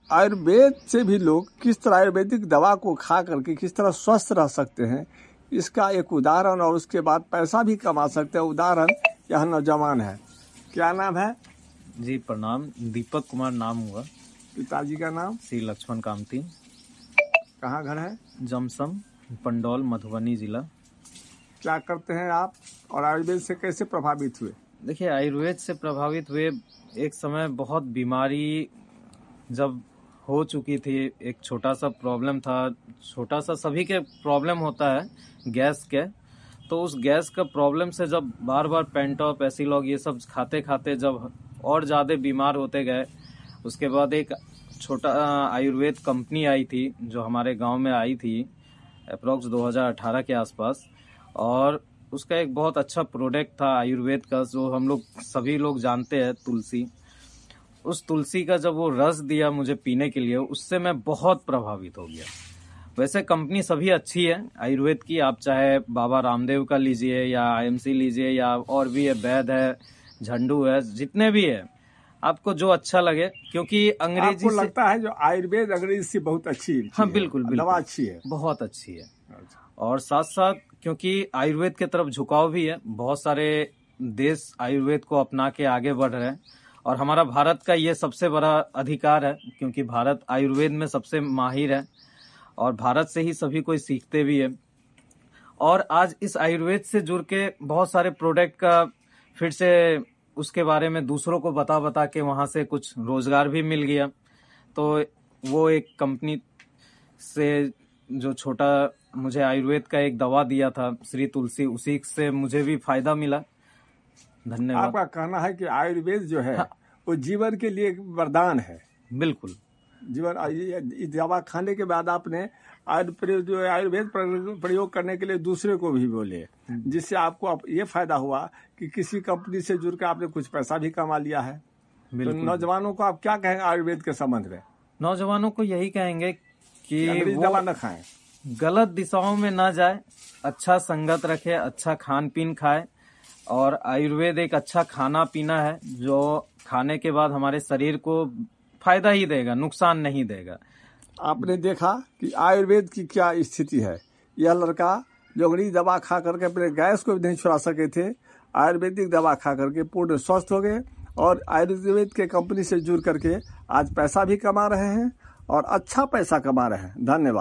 आयुर्वेद से भी लोग किस तरह आयुर्वेदिक दवा को खा करके किस तरह स्वस्थ रह सकते हैं, इसका एक उदाहरण, और उसके बाद पैसा भी कमा सकते हैं, उदाहरण यह नौजवान है। क्या नाम है? जी प्रणाम, दीपक कुमार नाम हुआ। पिताजी का नाम? श्री लक्ष्मण कामती। कहाँ घर है? जमसम, पंडौल, मधुबनी जिला। क्या करते हैं आप और आयुर्वेद से कैसे प्रभावित हुए? देखिए, आयुर्वेद से प्रभावित हुए, एक समय बहुत बीमारी जब हो चुकी थी, एक छोटा सा प्रॉब्लम था, छोटा सा सभी के प्रॉब्लम होता है गैस के, तो उस गैस का प्रॉब्लम से जब बार बार पेंटॉप, एसिलॉग ये सब खाते खाते जब और ज़्यादा बीमार होते गए, उसके बाद एक छोटा आयुर्वेद कंपनी आई थी जो हमारे गांव में आई थी अप्रॉक्स 2018 के आसपास, और उसका एक बहुत अच्छा प्रोडक्ट था आयुर्वेद का, जो हम लोग सभी लोग जानते हैं, तुलसी। उस तुलसी का जब वो रस दिया मुझे पीने के लिए, उससे मैं बहुत प्रभावित हो गया। वैसे कंपनी सभी अच्छी है आयुर्वेद की, आप चाहे बाबा रामदेव का लीजिए या आईएमसी लीजिए या और भी है, वैद है, झंडू है, जितने भी है, आपको जो अच्छा लगे, क्योंकि अंग्रेजी आपको लगता है जो आयुर्वेद अंग्रेजी से बहुत अच्छी? हाँ बिल्कुल, दवा अच्छी है, बहुत अच्छी है। और साथ साथ क्योंकि आयुर्वेद की तरफ झुकाव भी है, बहुत सारे देश आयुर्वेद को अपना के आगे बढ़ रहे हैं, और हमारा भारत का ये सबसे बड़ा अधिकार है, क्योंकि भारत आयुर्वेद में सबसे माहिर है और भारत से ही सभी कोई सीखते भी है। और आज इस आयुर्वेद से जुड़ के बहुत सारे प्रोडक्ट का फिर से उसके बारे में दूसरों को बता बता के वहाँ से कुछ रोजगार भी मिल गया। तो वो एक कंपनी से जो छोटा मुझे आयुर्वेद का एक दवा दिया था श्री तुलसी, उसी से मुझे भी फायदा मिला। धन्यवाद। आपका कहना है कि आयुर्वेद जो है वो जीवन के लिए एक वरदान है? बिल्कुल। जीवन दवा खाने के बाद आपने आयुर्वेद प्रयोग करने के लिए दूसरे को भी बोले, जिससे आपको ये फायदा हुआ कि किसी कंपनी से जुड़ कर आपने कुछ पैसा भी कमा लिया है। तो नौजवानों को आप क्या कहेंगे आयुर्वेद के संबंध में? नौजवानों को यही कहेंगे कि अंग्रेजी दवा न खाएं, गलत दिशाओं में ना जाए, अच्छा संगत रखे, अच्छा खान पीन खाए, और आयुर्वेद एक अच्छा खाना पीना है जो खाने के बाद हमारे शरीर को फायदा ही देगा, नुकसान नहीं देगा। आपने देखा कि आयुर्वेद की क्या स्थिति है। यह लड़का जो अंग्रेजी दवा खा करके अपने गैस को भी नहीं छुड़ा सके थे, आयुर्वेदिक दवा खा करके पूर्ण स्वस्थ हो गए, और आयुर्वेद के कंपनी से जुड़ करके आज पैसा भी कमा रहे हैं और अच्छा पैसा कमा रहे हैं। धन्यवाद।